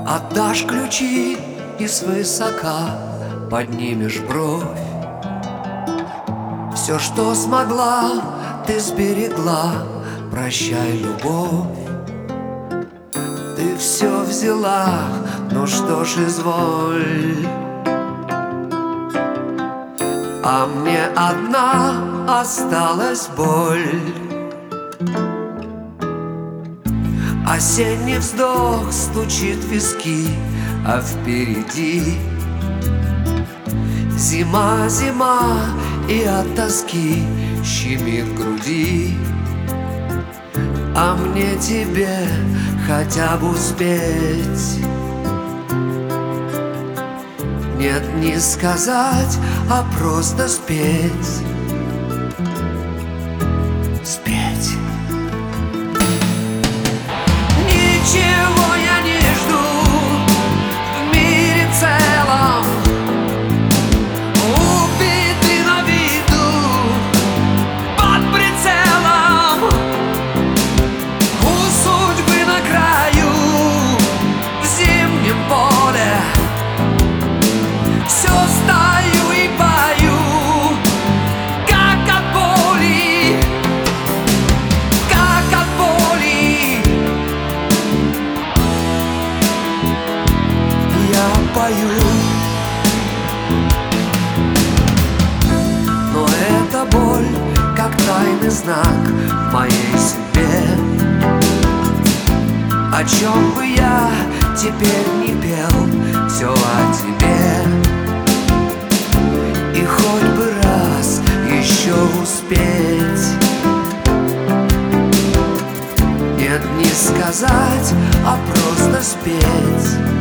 Отдашь ключи и свысока поднимешь бровь. Все, что смогла, ты сберегла, прощай, любовь. Ты все взяла, ну что ж, изволь. А мне одна осталась боль. Осенний вздох стучит в виски, а впереди зима, зима, и от тоски щемит в груди. А мне тебе хотя бы успеть. Нет, не сказать, а просто спеть. Спеть. Ничего я не жду в мире целом. Убиты на виду, под прицелом. У судьбы на краю, в зимнем поле. Все стою и пою, как от боли, как от боли. Я пою, но эта боль, как тайный знак в моей судьбе. О чем бы я теперь не пел, все о тебе. И хоть бы раз еще успеть. Нет, не сказать, а просто спеть.